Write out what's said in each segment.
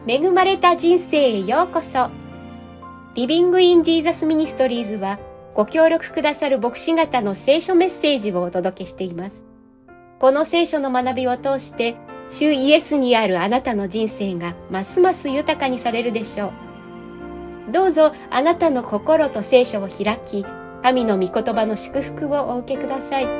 恵まれた人生へようこそ。リビングインジーザスミニストリーズはご協力くださる牧師方の聖書メッセージをお届けしています。この聖書の学びを通して主イエスにあるあなたの人生がますます豊かにされるでしょう。どうぞあなたの心と聖書を開き、神の御言葉の祝福をお受けください。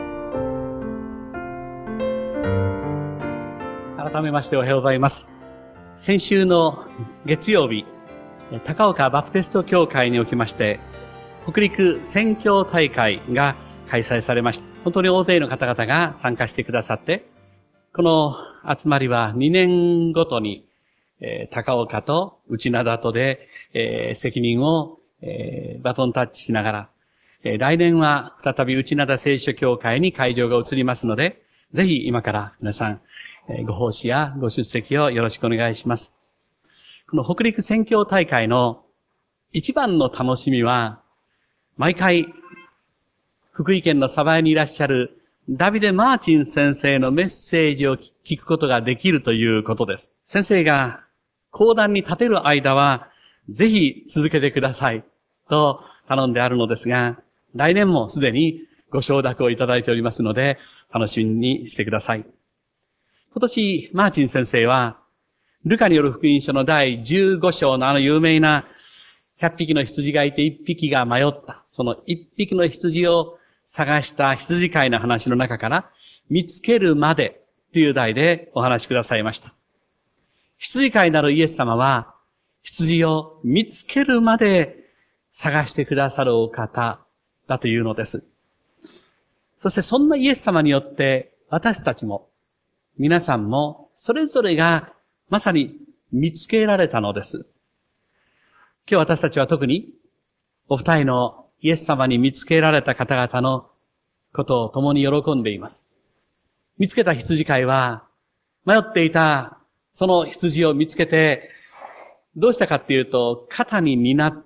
改めましておはようございます。先週の月曜日、高岡バプテスト教会におきまして、北陸宣教大会が開催されました。本当に大勢の方々が参加してくださって、この集まりは2年ごとに、高岡と内灘とで、責任を、バトンタッチしながら、来年は再び内灘聖書協会に会場が移りますので、ぜひ今から皆さん、ご奉仕やご出席をよろしくお願いします。この北陸宣教大会の一番の楽しみは、毎回、福井県の鯖江にいらっしゃるダビデ・マーチン先生のメッセージを聞くことができるということです。先生が講談に立てる間は、ぜひ続けてくださいと頼んであるのですが、来年もすでにご承諾をいただいておりますので、楽しみにしてください。今年、マーチン先生は、ルカによる福音書の第15章の有名な100匹の羊がいて1匹が迷った。その1匹の羊を探した羊飼いの話の中から、見つけるまでという題でお話しくださいました。羊飼いなるイエス様は、羊を見つけるまで探してくださるお方だというのです。そしてそんなイエス様によって、私たちも、皆さんも、それぞれがまさに見つけられたのです。今日私たちは特に、お二人のイエス様に見つけられた方々のことを共に喜んでいます。見つけた羊飼いは、迷っていたその羊を見つけて、どうしたかっていうと、肩に担って、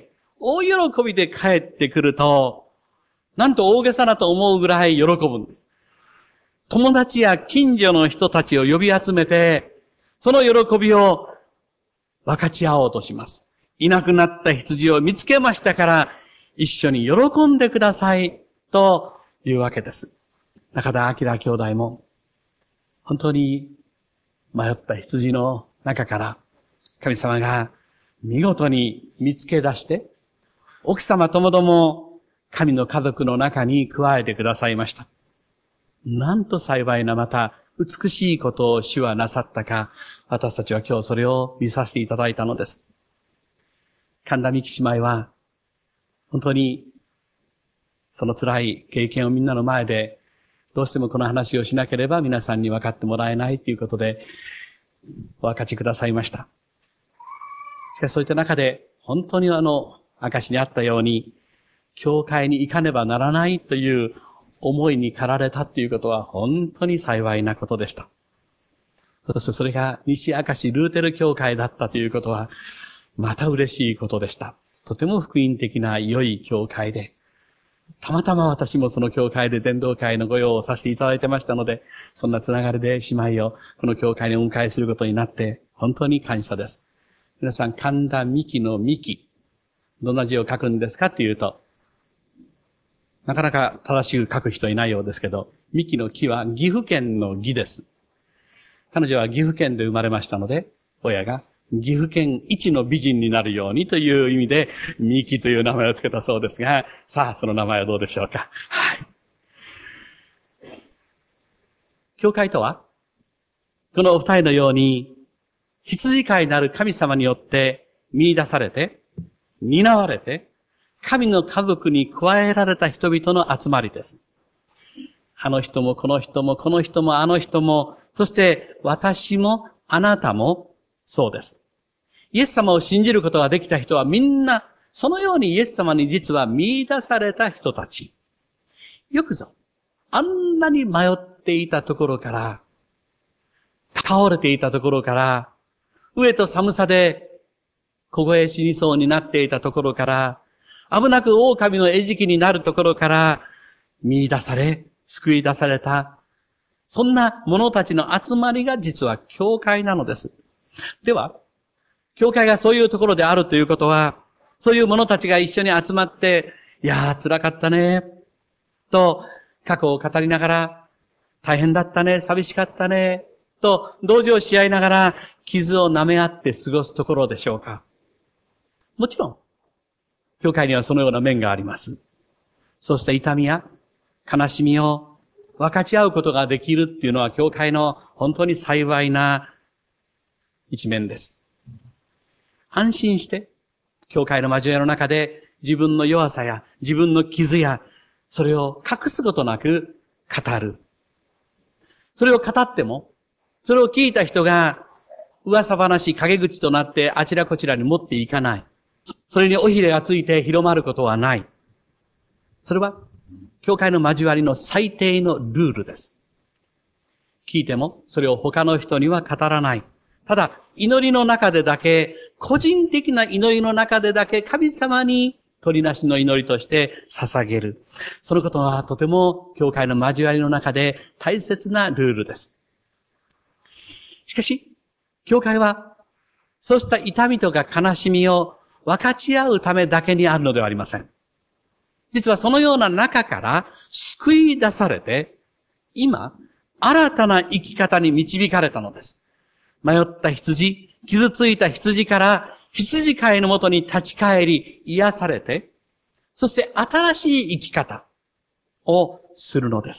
大喜びで帰ってくると、なんと大げさなと思うぐらい喜ぶんです。友達や近所の人たちを呼び集めて、その喜びを分かち合おうとします。いなくなった羊を見つけましたから、一緒に喜んでください、というわけです。中田明兄弟も、本当に迷った羊の中から、神様が見事に見つけ出して、奥様ともども神の家族の中に加えてくださいました。なんと幸いなまた美しいことを主はなさったか、私たちは今日それを見させていただいたのです。神田美希姉妹は、本当にその辛い経験をみんなの前で、どうしてもこの話をしなければ皆さんに分かってもらえないということで、お分かちくださいました。しかしそういった中で、本当に証にあったように、教会に行かねばならないという思いに駆られたということは本当に幸いなことでした。そしてそれが西明石ルーテル教会だったということは、また嬉しいことでした。とても福音的な良い教会で、たまたま私もその教会で伝道会のご用をさせていただいてましたので、そんなつながりで姉妹をこの教会にお迎えすることになって、本当に感謝です。皆さん、神田美希の美希、どんな字を書くんですかっていうと、なかなか正しく書く人いないようですけど、美希の木は岐阜県の岐です。彼女は岐阜県で生まれましたので、親が岐阜県一の美人になるようにという意味で、美希という名前をつけたそうですが、さあ、その名前はどうでしょうか。はい。教会とは、このお二人のように、羊飼いなる神様によって見出されて、担われて、神の家族に加えられた人々の集まりです。あの人もこの人もこの人もあの人も、そして私もあなたもそうです。イエス様を信じることができた人はみんな、そのようにイエス様に実は見出された人たち。よくぞ、あんなに迷っていたところから、倒れていたところから、飢えと寒さで凍え死にそうになっていたところから、危なく狼の餌食になるところから見出され、救い出された、そんな者たちの集まりが実は教会なのです。では、 教会がそういうところであるということは、そういう者たちが一緒に集まって、いやー辛かったね、と過去を語りながら、大変だったね、寂しかったね、と同情し合いながら傷を舐め合って過ごすところでしょうか。もちろん、教会にはそのような面があります。そうした痛みや悲しみを分かち合うことができるっていうのは教会の本当に幸いな一面です。安心して、教会の交わりの中で自分の弱さや自分の傷や、それを隠すことなく語る。それを語っても、それを聞いた人が噂話、陰口となってあちらこちらに持っていかない。それに尾ひれがついて広まることはない。それは、教会の交わりの最低のルールです。聞いても、それを他の人には語らない。ただ、祈りの中でだけ、個人的な祈りの中でだけ神様に取りなしの祈りとして捧げる。そのことはとても教会の交わりの中で大切なルールです。しかし、教会は、そうした痛みとか悲しみを分かち合うためだけにあるのではありません。実はそのような中から救い出されて、今、新たな生き方に導かれたのです。迷った羊、傷ついた羊から羊飼いのもとに立ち返り、癒されて、そして新しい生き方をするのです。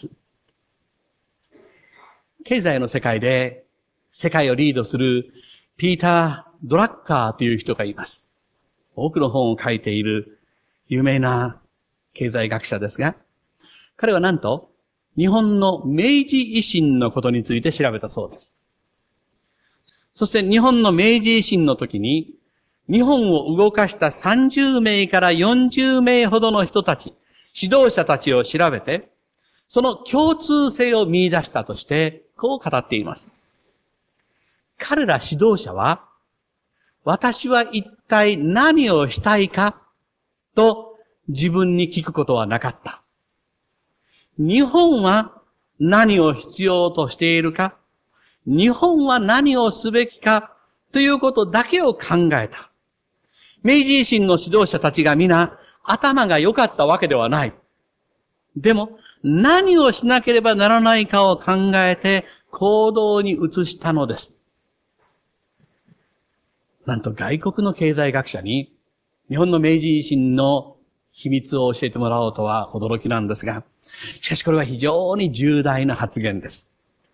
経済の世界で世界をリードするピーター・ドラッカーという人がいます。多くの本を書いている有名な経済学者ですが、彼はなんと日本の明治維新のことについて調べたそうです。そして日本の明治維新の時に、日本を動かした30名から40名ほどの人たち、指導者たちを調べて、その共通性を見出したとして、こう語っています。彼ら指導者は、私は一体何をしたいかと自分に聞くことはなかった。日本は何を必要としているか、日本は何をすべきかということだけを考えた。明治維新の指導者たちが皆頭が良かったわけではない。でも何をしなければならないかを考えて行動に移したのです。なんと外国の経済学者に日本の明治維新の秘密を教えてもらおうとは驚きなんですが、しかしこれは非常に重大な発言です。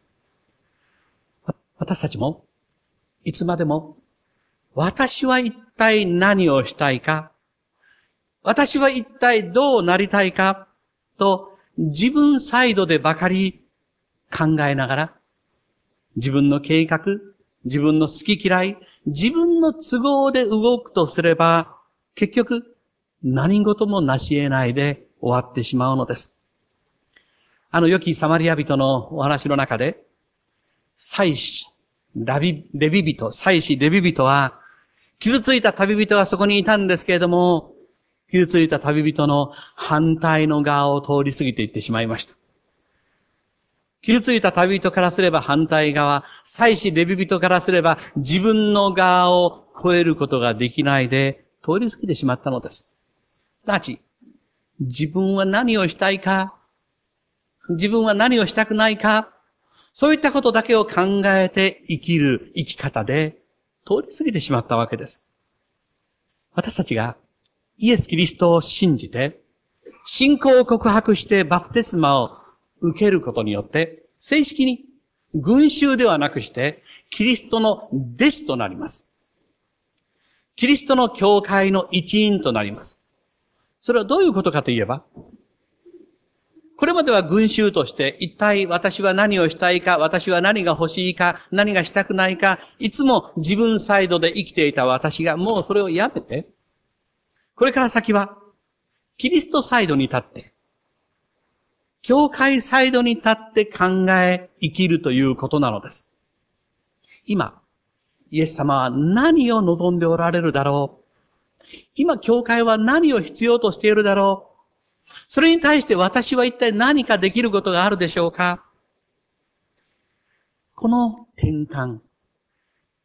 私たちも、いつまでも、私は一体何をしたいか、私は一体どうなりたいか、と自分サイドでばかり考えながら、自分の計画、自分の好き嫌い、自分の都合で動くとすれば、結局何事も成し得ないで終わってしまうのです。良きサマリア人のお話の中で、祭司、レビ人は、傷ついた旅人がそこにいたんですけれども、傷ついた旅人の反対の側を通り過ぎていってしまいました。傷ついた旅人からすれば反対側、祭司レビ人からすれば自分の側を越えることができないで通り過ぎてしまったのです。すなわち、自分は何をしたいか、自分は何をしたくないか、そういったことだけを考えて生きる生き方で通り過ぎてしまったわけです。私たちがイエス・キリストを信じて、信仰を告白してバプテスマを受けることによって、正式に群衆ではなくして、キリストの弟子となります。キリストの教会の一員となります。それはどういうことかといえば、これまでは群衆として一体私は何をしたいか、私は何が欲しいか、何がしたくないか、いつも自分サイドで生きていた私がもうそれをやめて、これから先はキリストサイドに立って、教会サイドに立って考え生きるということなのです。今、イエス様は何を望んでおられるだろう。今、教会は何を必要としているだろう。それに対して私は一体何かできることがあるでしょうか。この転換、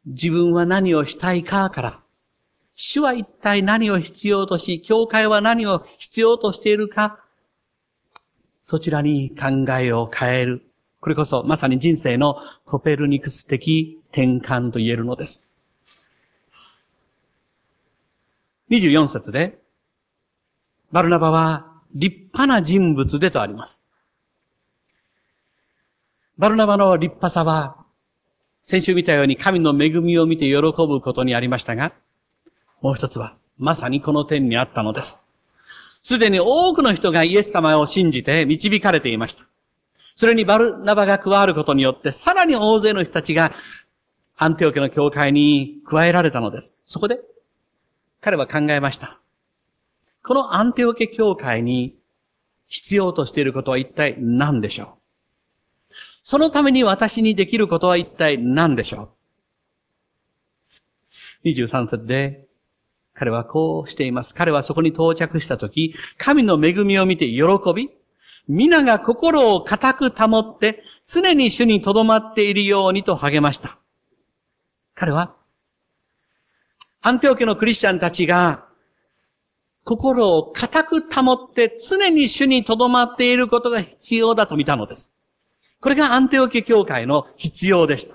自分は何をしたいかから、主は一体何を必要とし、教会は何を必要としているか、そちらに考えを変える。これこそまさに人生のコペルニクス的転換と言えるのです。24節で、バルナバは立派な人物でとあります。バルナバの立派さは、先週見たように神の恵みを見て喜ぶことにありましたが、もう一つは、まさにこの点にあったのです。すでに多くの人がイエス様を信じて導かれていました。それにバルナバが加わることによって、さらに大勢の人たちがアンテオケの教会に加えられたのです。そこで、彼は考えました。このアンテオケ教会に必要としていることは一体何でしょう？そのために私にできることは一体何でしょう？ 23 節で、彼はこうしています。彼はそこに到着したとき、神の恵みを見て喜び、皆が心を固く保って、常に主に留まっているようにと励ました。彼は、アンテオケのクリスチャンたちが、心を固く保って常に主に留まっていることが必要だと見たのです。これがアンテオケ教会の必要でした。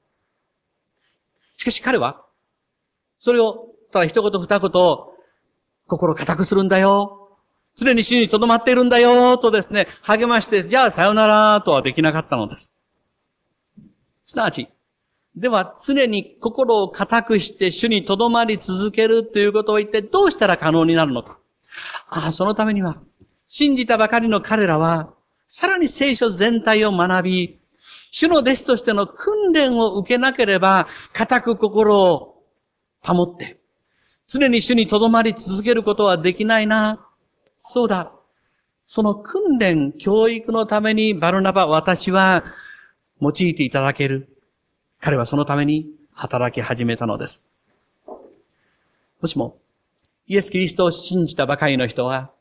しかし彼は、それを、ただ一言二言、心固くするんだよ。常に主に留まっているんだよ、とですね、励まして、じゃあさよなら、とはできなかったのです。すなわち、では常に心を固くして主に留まり続けるということを一体どうしたら可能になるのか。そのためには、信じたばかりの彼らは、さらに聖書全体を学び、主の弟子としての訓練を受けなければ、固く心を保って、常に主に留まり続けることはできないな。そうだ。その訓練、教育のためにバルナバ、私は用いていただける。彼はそのために働き始めたのです。もしも、イエス・キリストを信じたばかりの人は、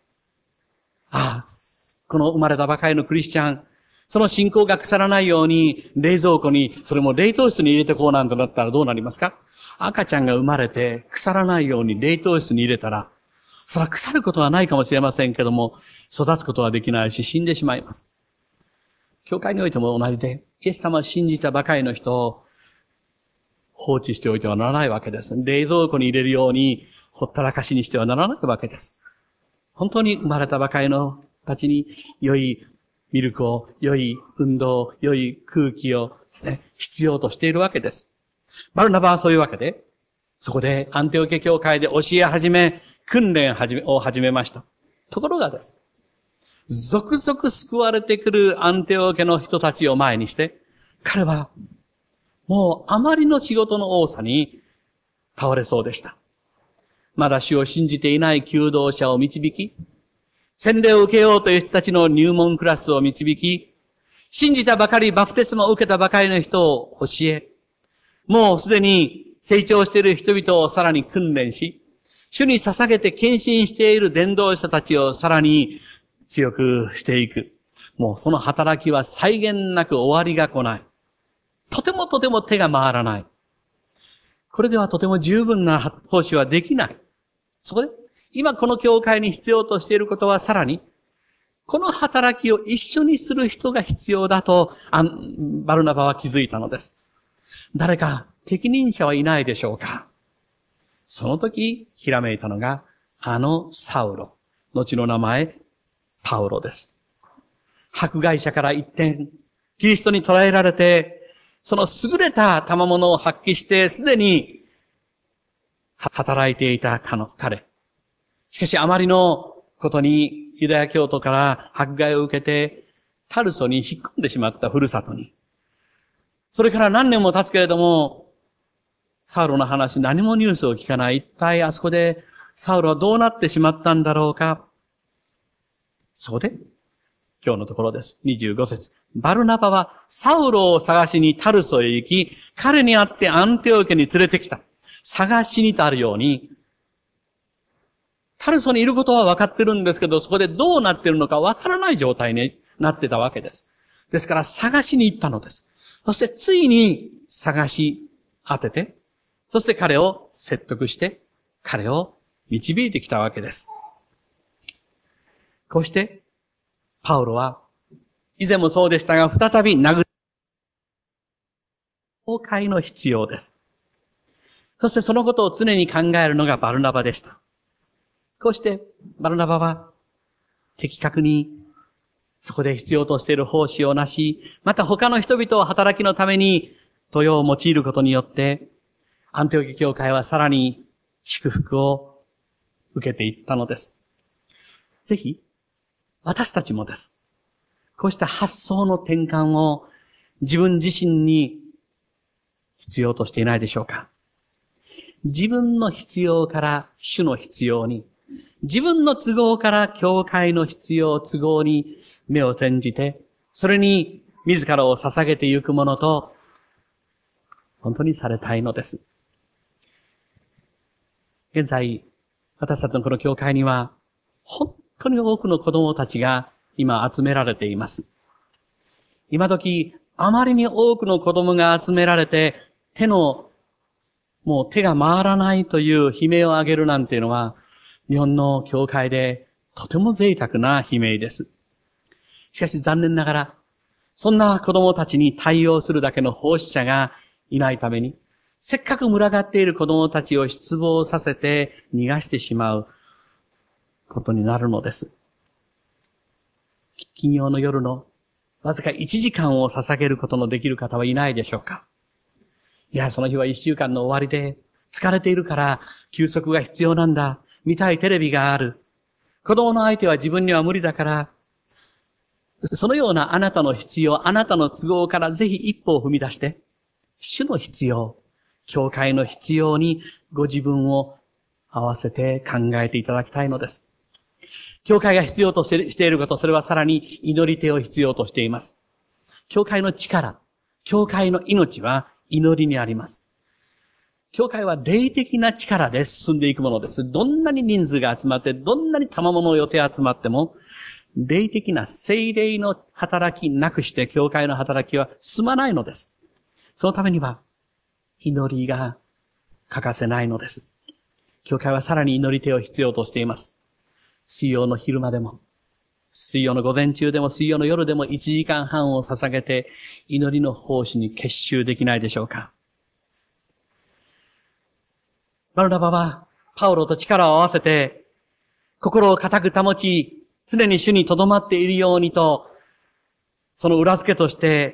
この生まれたばかりのクリスチャン、その信仰が腐らないように、冷蔵庫に、それも冷凍室に入れてこうなんてなったらどうなりますか？赤ちゃんが生まれて腐らないように冷凍室に入れたら、それは腐ることはないかもしれませんけども、育つことはできないし死んでしまいます。教会においても同じで、イエス様を信じたばかりの人を放置しておいてはならないわけです。冷蔵庫に入れるようにほったらかしにしてはならないわけです。本当に生まれたばかりのたちに良いミルクを、良い運動、良い空気をですね、必要としているわけです。バルナバはそういうわけで、そこでアンテオケ教会で教え始め、訓練を始めました。ところがです。続々救われてくるアンテオケの人たちを前にして、彼はもうあまりの仕事の多さに倒れそうでした。まだ主を信じていない求道者を導き、洗礼を受けようという人たちの入門クラスを導き、信じたばかり、バプテスマを受けたばかりの人を教え、もうすでに成長している人々をさらに訓練し、主に捧げて献身している伝道者たちをさらに強くしていく。もうその働きは際限なく終わりが来ない。とても手が回らない。これではとても十分な奉仕はできない。そこで、今この教会に必要としていることはさらに、この働きを一緒にする人が必要だと、バルナバは気づいたのです。誰か適任者はいないでしょうか？その時、ひらめいたのが、サウロ。後の名前、パウロです。迫害者から一転、キリストに捕らえられて、その優れた賜物を発揮して、すでに働いていた彼。しかしあまりのことに、ユダヤ教徒から迫害を受けて、タルソに引っ込んでしまったふるさとに。それから何年も経つけれども、サウロの話、何もニュースを聞かない。一体あそこで、サウロはどうなってしまったんだろうか。そこで、今日のところです。25節。バルナバはサウロを探しにタルソへ行き、彼に会ってアンテオケに連れてきた。探しにとあるように、タルソにいることは分かってるんですけど、そこでどうなっているのか分からない状態になってたわけです。ですから探しに行ったのです。そしてついに探し当てて、 そして彼を説得して、彼を導いてきたわけです。こうして、パウロは、以前もそうでしたが、再び教会の必要です。そしてそのことを常に考えるのがバルナバでした。こうして、バルナバは、的確に、そこで必要としている奉仕をなし、また他の人々を働きのために、豊を用いることによって、アンテオキ教会はさらに祝福を受けていったのです。ぜひ、私たちもです。こうした発想の転換を自分自身に必要としていないでしょうか。自分の必要から主の必要に、自分の都合から教会の必要、都合に目を転じて、それに自らを捧げてゆくものと、本当にされたいのです。現在、私たちのこの教会には、本当に多くの子供たちが今集められています。今時、あまりに多くの子供が集められて、もう手が回らないという悲鳴を上げるなんていうのは、日本の教会でとても贅沢な悲鳴です。しかし残念ながら、そんな子供たちに対応するだけの奉仕者がいないために、せっかく群がっている子供たちを失望させて逃がしてしまうことになるのです。金曜の夜のわずか1時間を捧げることのできる方はいないでしょうか。いや、その日は1週間の終わりで疲れているから休息が必要なんだ。見たいテレビがある。子供の相手は自分には無理だから、そのようなあなたの必要、あなたの都合からぜひ一歩を踏み出して、主の必要、教会の必要にご自分を合わせて考えていただきたいのです。教会が必要としていること、それはさらに祈り手を必要としています。教会の力、教会の命は祈りにあります。教会は霊的な力で進んでいくものです。どんなに人数が集まって、どんなに賜物を予定集まっても、霊的な聖霊の働きなくして教会の働きは進まないのです。そのためには、祈りが欠かせないのです。教会はさらに祈り手を必要としています。水曜の昼間でも、水曜の午前中でも、水曜の夜でも1時間半を捧げて、祈りの奉仕に結集できないでしょうか。バルナバは、パウロと力を合わせて、心を固く保ち、常に主に留まっているようにと、その裏付けとして、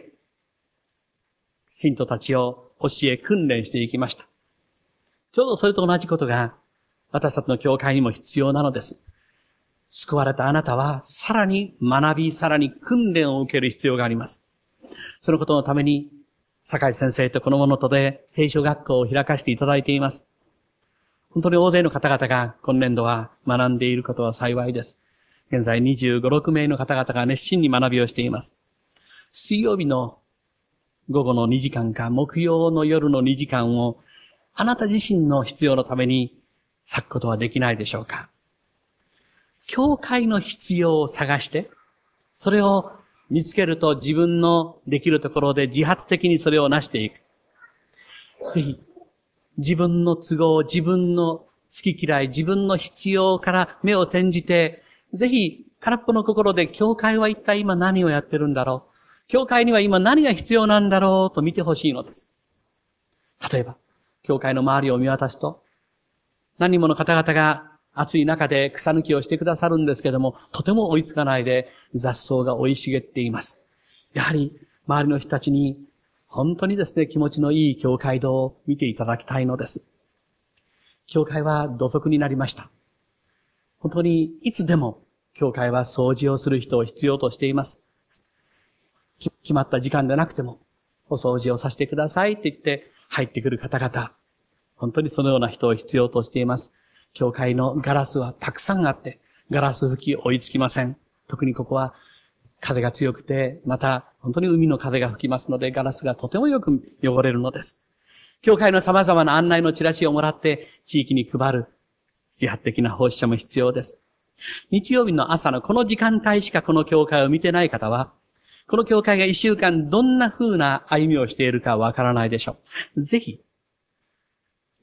信徒たちを教え訓練していきました。ちょうどそれと同じことが、私たちの教会にも必要なのです。救われたあなたは、さらに学び、さらに訓練を受ける必要があります。そのことのために、坂井先生とこの者とで聖書学校を開かせていただいています。本当に大勢の方々が今年度は学んでいることは幸いです。現在25、6名の方々が熱心に学びをしています。水曜日の午後の2時間か、木曜の夜の2時間を、あなた自身の必要のために割くことはできないでしょうか。教会の必要を探して、それを見つけると自分のできるところで自発的にそれを成していく。ぜひ、自分の都合、自分の好き嫌い、自分の必要から目を転じて、ぜひ、空っぽの心で、教会は一体今何をやってるんだろう。教会には今何が必要なんだろうと見てほしいのです。例えば、教会の周りを見渡すと、何人もの方々が暑い中で草抜きをしてくださるんですけども、とても追いつかないで雑草が生い茂っています。やはり、周りの人たちに、本当にですね、気持ちのいい教会堂を見ていただきたいのです。教会は土足になりました。本当にいつでも教会は掃除をする人を必要としています。決まった時間でなくても、お掃除をさせてくださいって言って入ってくる方々、本当にそのような人を必要としています。教会のガラスはたくさんあって、ガラス拭き追いつきません。特にここは風が強くて、また本当に海の風が吹きますので、ガラスがとてもよく汚れるのです。教会の様々な案内のチラシをもらって地域に配る自発的な奉仕者も必要です。日曜日の朝のこの時間帯しかこの教会を見てない方は、この教会が一週間どんな風な歩みをしているかわからないでしょう。ぜひ、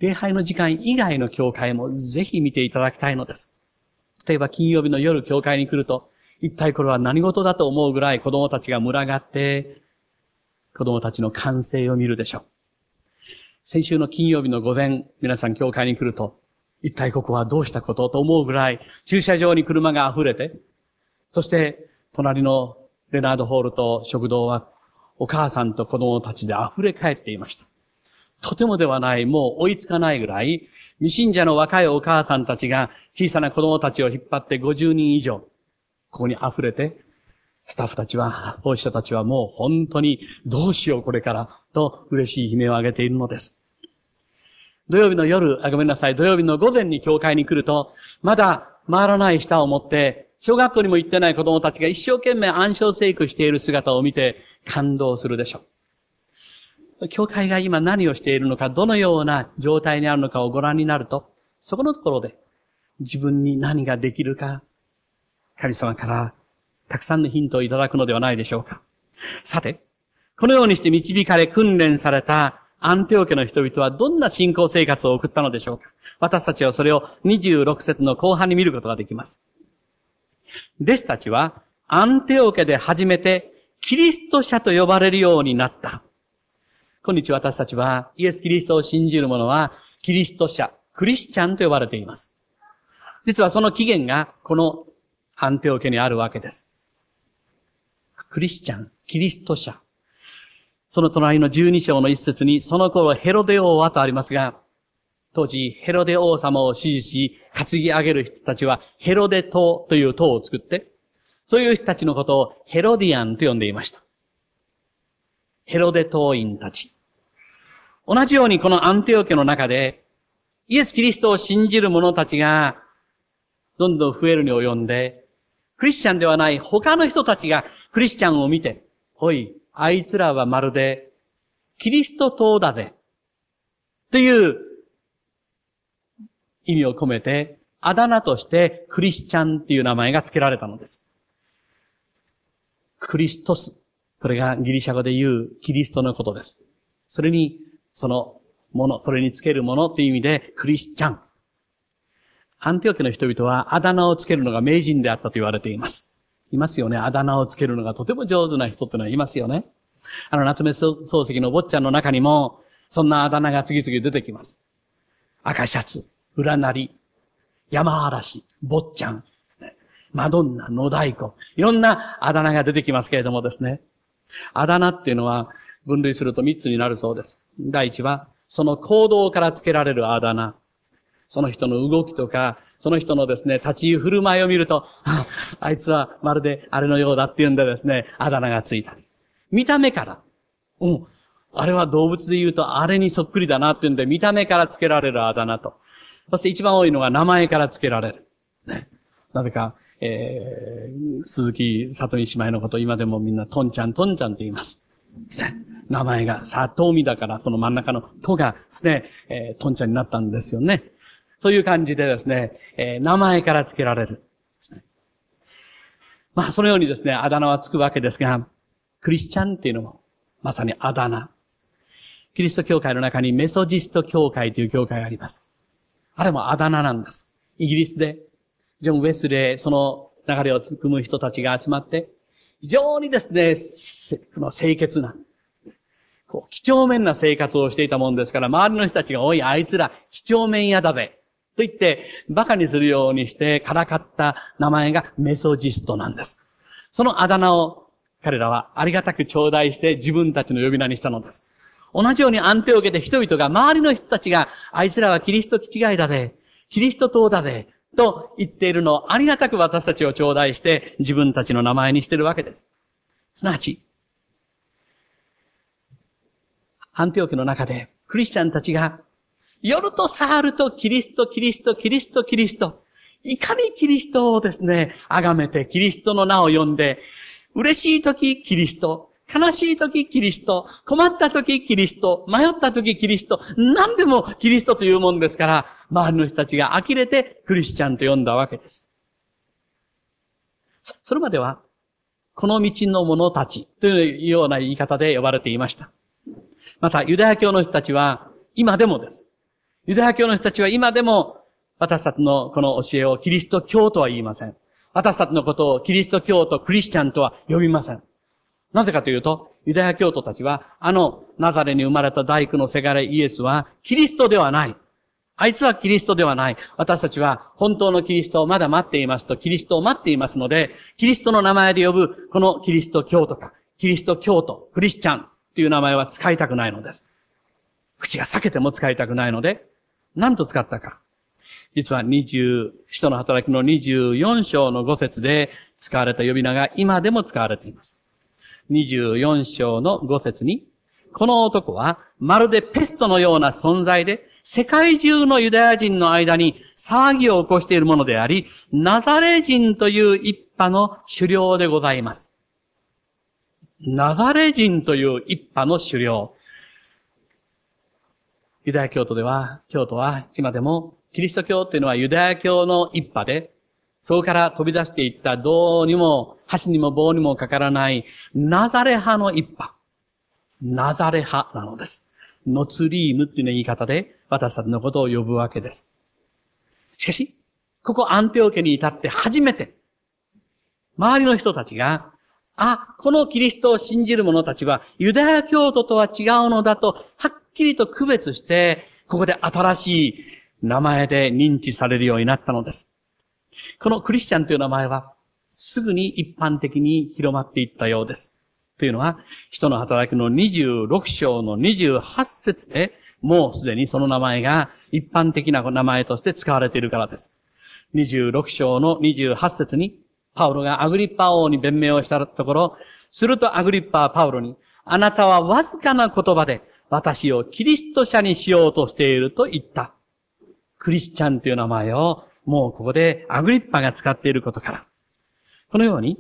礼拝の時間以外の教会もぜひ見ていただきたいのです。例えば金曜日の夜教会に来ると、一体これは何事だと思うぐらい子供たちが群がって、子供たちの歓声を見るでしょう。先週の金曜日の午前、皆さん教会に来ると、一体ここはどうしたことと思うぐらい、駐車場に車が溢れて、そして隣のレナードホールと食堂はお母さんと子供たちで溢れ返っていました。とてもではない、もう追いつかないぐらい、未信者の若いお母さんたちが小さな子供たちを引っ張って50人以上、ここに溢れて、スタッフたちは、奉仕者たちはもう本当にどうしようこれからと嬉しい悲鳴を上げているのです。土曜日の夜、土曜日の午前に教会に来ると、まだ回らない舌を持って、小学校にも行ってない子供たちが一生懸命暗唱聖句している姿を見て感動するでしょう。教会が今何をしているのか、どのような状態にあるのかをご覧になると、そこのところで自分に何ができるか、神様からたくさんのヒントをいただくのではないでしょうか。さて、このようにして導かれ訓練されたアンテオ家の人々はどんな信仰生活を送ったのでしょうか。私たちはそれを26節の後半に見ることができます。弟子たちはアンテオ家で初めてキリスト者と呼ばれるようになった。今日私たちはイエス・キリストを信じる者はキリスト者、クリスチャンと呼ばれています。実はその起源がこのアンテオ家にあるわけです。クリスチャン、キリスト者。その隣の12章の一節に、その頃ヘロデ王はとありますが、当時ヘロデ王様を支持し、担ぎ上げる人たちはヘロデ党という党を作って、そういう人たちのことをヘロディアンと呼んでいました。ヘロデ党員たち。同じようにこのアンテオ家の中で、イエス・キリストを信じる者たちが、どんどん増えるに及んで、クリスチャンではない他の人たちがクリスチャンを見て、おい、あいつらはまるでキリスト党だぜ。という意味を込めて、あだ名としてクリスチャンという名前が付けられたのです。クリストス。これがギリシャ語で言うキリストのことです。それに、そのもの、それにつけるものという意味でクリスチャン。アンティオ家の人々はあだ名をつけるのが名人であったと言われています。いますよね。あだ名をつけるのがとても上手な人ってのはいますよね。夏目漱石の坊ちゃんの中にも、そんなあだ名が次々出てきます。赤シャツ、裏なり、山嵐、坊ちゃんですね。マドンナ、野太鼓。いろんなあだ名が出てきますけれどもですね。あだ名っていうのは分類すると3つになるそうです。第一は、その行動からつけられるあだ名。その人の動きとか、その人のですね、立ち居振る舞いを見ると、あいつはまるであれのようだっていうんでですね、あだ名がついたり。見た目から、あれは動物で言うとあれにそっくりだなっていうんで、見た目からつけられるあだ名と。そして一番多いのが名前からつけられる。ね。なぜか、鈴木里美姉妹のこと今でもみんなトンちゃんと言います。名前が里美だから、その真ん中のとがですね、トンちゃんになったんですよね。という感じでですね、名前から付けられるですね。そのようにですね、あだ名はつくわけですが、クリスチャンっていうのも、まさにあだ名。キリスト教会の中にメソジスト教会という教会があります。あれもあだ名なんです。イギリスで、ジョン・ウェスレー、その流れを組む人たちが集まって、非常にですね、清潔な、几帳面な生活をしていたもんですから、周りの人たちが、おい、あいつら、几帳面屋だぜ。と言って、馬鹿にするようにしてからかった名前がメソジストなんです。そのあだ名を彼らはありがたく頂戴して自分たちの呼び名にしたのです。同じようにアンテオ家で人々が、周りの人たちが、あいつらはキリスト気違いだぜ、キリスト党だぜ、と言っているのをありがたく私たちを頂戴して自分たちの名前にしているわけです。すなわち、アンテオ家の中でクリスチャンたちが夜と触るとキリスト。いかにキリストをですね、崇めてキリストの名を呼んで、嬉しい時キリスト、悲しい時キリスト、困った時キリスト、迷った時キリスト、何でもキリストというもんですから、周りの人たちが呆れてクリスチャンと呼んだわけです。それまでは、この道の者たちというような言い方で呼ばれていました。また、ユダヤ教の人たちは、今でもです。 ユダヤ教の人たちは今でも私たちのこの教えをキリスト教とは言いません。私たちのことをキリスト教徒、クリスチャンとは呼びません。なぜかというと、ユダヤ教徒たちは、ナザレに生まれた大工のせがれイエスは、キリストではない。あいつはキリストではない。私たちは本当のキリストをまだ待っていますと、キリストを待っていますので、キリストの名前で呼ぶ、このキリスト教とか、キリスト教徒、クリスチャンという名前は使いたくないのです。口が裂けても使いたくないので、何と使ったか。実は使徒の働きの24章の5節で使われた呼び名が今でも使われています。24章の5節に、この男はまるでペストのような存在で、世界中のユダヤ人の間に騒ぎを起こしているものであり、ナザレ人という一派の首領でございます。ナザレ人という一派の首領。ユダヤ教徒は今でも、キリスト教っていうのはユダヤ教の一派で、そこから飛び出していったどうにも箸にも棒にもかからないナザレ派の一派。ナザレ派なのです。ノツリームっていう言い方で私たちのことを呼ぶわけです。しかし、ここアンテオ家に至って初めて、周りの人たちが、このキリストを信じる者たちはユダヤ教徒とは違うのだと、はっきりと区別して、ここで新しい名前で認知されるようになったのです。このクリスチャンという名前は、すぐに一般的に広まっていったようです。というのは、使徒の働きの26章の28節で、もうすでにその名前が一般的な名前として使われているからです。26章の28節に、パウロがアグリッパ王に弁明をしたところ、するとアグリッパはパウロに、あなたはわずかな言葉で私をキリスト者にしようとしていると言った。クリスチャンという名前をもうここでアグリッパが使っていることから。このように、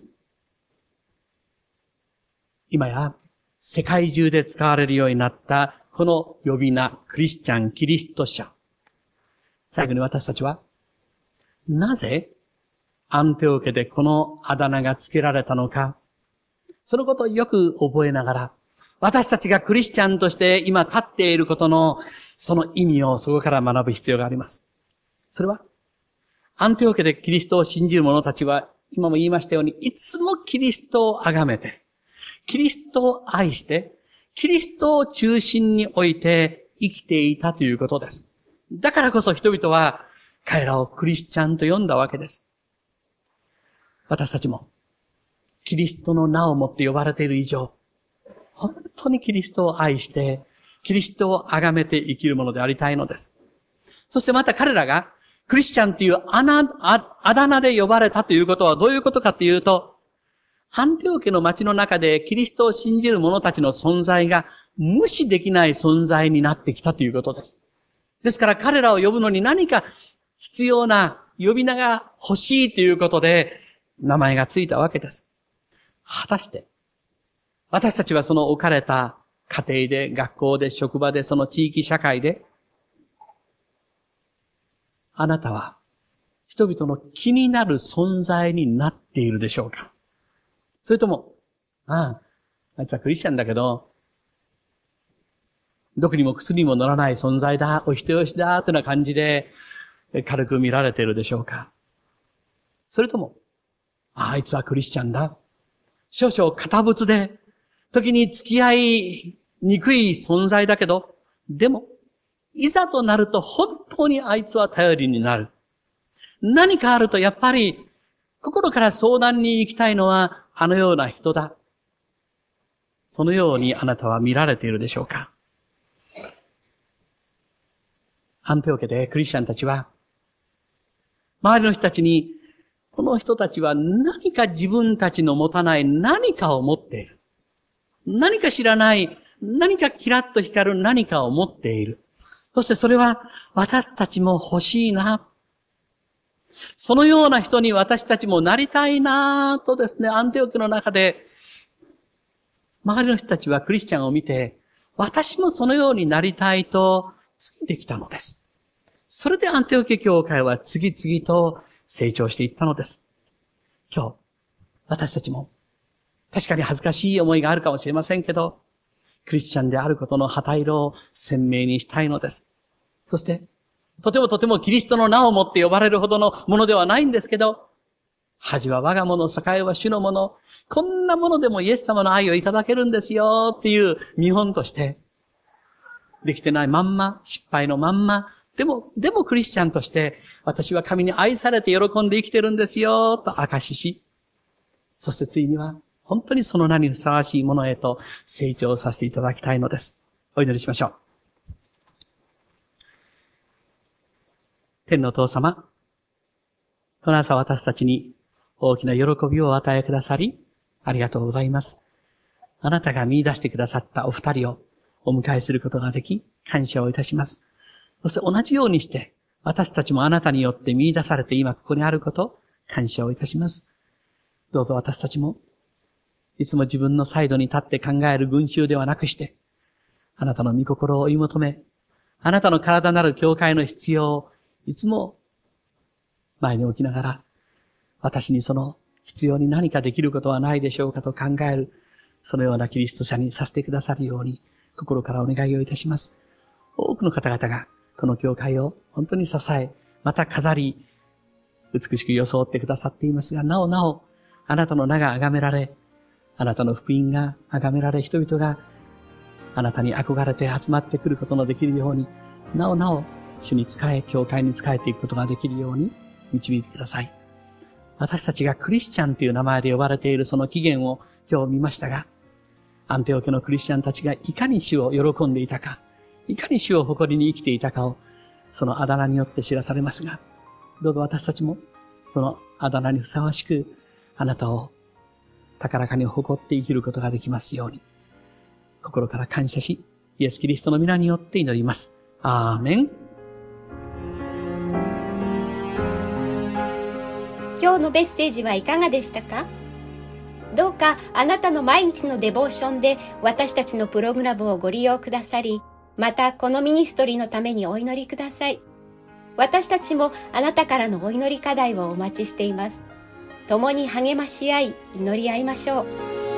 今や世界中で使われるようになったこの呼び名、クリスチャン、キリスト者。最後に私たちは、なぜアンテオ家でこのあだ名が付けられたのか、そのことをよく覚えながら、私たちがクリスチャンとして今立っていることのその意味をそこから学ぶ必要があります。それは、アンテオ家でキリストを信じる者たちは、今も言いましたように、いつもキリストを崇めて、キリストを愛して、キリストを中心に置いて生きていたということです。だからこそ人々は彼らをクリスチャンと呼んだわけです。私たちもキリストの名をもって呼ばれている以上、本当にキリストを愛して、キリストを崇めて生きるものでありたいのです。そしてまた彼らがクリスチャンというあだ名で呼ばれたということはどういうことかというと、アンテオ家の町の中でキリストを信じる者たちの存在が無視できない存在になってきたということです。ですから彼らを呼ぶのに何か必要な呼び名が欲しいということで名前がついたわけです。果たして私たちはその置かれた家庭で、学校で、職場で、その地域社会で、あなたは人々の気になる存在になっているでしょうか？それとも、あいつはクリスチャンだけど、毒にも薬にも乗らない存在だ、お人よしだ、というような感じで軽く見られているでしょうか？それとも、あいつはクリスチャンだ。少々堅物で、時に付き合いにくい存在だけど、でも、いざとなると本当にあいつは頼りになる。何かあるとやっぱり、心から相談に行きたいのはあのような人だ。そのようにあなたは見られているでしょうか？アンテオ家でクリスチャンたちは、周りの人たちに、この人たちは何か自分たちの持たない何かを持っている。何か知らない、何かキラッと光る何かを持っている。そしてそれは私たちも欲しいな。そのような人に私たちもなりたいなとですね、アンテオ家の中で、周りの人たちはクリスチャンを見て、私もそのようになりたいとついてきたのです。それでアンテオ家教会は次々と成長していったのです。今日、私たちも、確かに恥ずかしい思いがあるかもしれませんけど、クリスチャンであることの旗色を鮮明にしたいのです。そして、 とてもキリストの名をもって呼ばれるほどのものではないんですけど、恥は我が物、栄は主のもの。こんなものでもイエス様の愛をいただけるんですよっていう見本として、できてないまんま、失敗のまんま、でもクリスチャンとして、私は神に愛されて喜んで生きてるんですよと証しし、そしてついには、本当にその名にふさわしいものへと成長させていただきたいのです。お祈りしましょう。天のお父様、この朝私たちに大きな喜びをお与えくださり、ありがとうございます。あなたが見出してくださったお二人をお迎えすることができ、感謝をいたします。そして同じようにして、私たちもあなたによって見出されて今ここにあること、感謝をいたします。どうぞ私たちも、いつも自分のサイドに立って考える群衆ではなくして、あなたの御心を追い求め、あなたの体なる教会の必要をいつも前に置きながら、私にその必要に何かできることはないでしょうかと考える、そのようなキリスト者にさせてくださるように、心からお願いをいたします。多くの方々がこの教会を本当に支え、また飾り、美しく装ってくださっていますが、なおなお、あなたの名が崇められ、あなたの福音が崇められ、人々があなたに憧れて集まってくることのできるように、なおなお、主に仕え、教会に仕えていくことができるように導いてください。私たちがクリスチャンという名前で呼ばれているその起源を今日見ましたが、アンテオ家のクリスチャンたちがいかに主を喜んでいたか、いかに主を誇りに生きていたかを、そのあだ名によって知らされますが、どうぞ私たちも、そのあだ名にふさわしく、あなたを高らかに誇って生きることができますように、心から感謝し、イエス・キリストの皆によって祈ります。アーメン。 今日のメッセージはいかがでしたか？どうかあなたの毎日のデボーションで私たちのプログラムをご利用くださり、またこのミニストリーのためにお祈りください。私たちもあなたからのお祈り課題をお待ちしています。共に励まし合い、祈り合いましょう。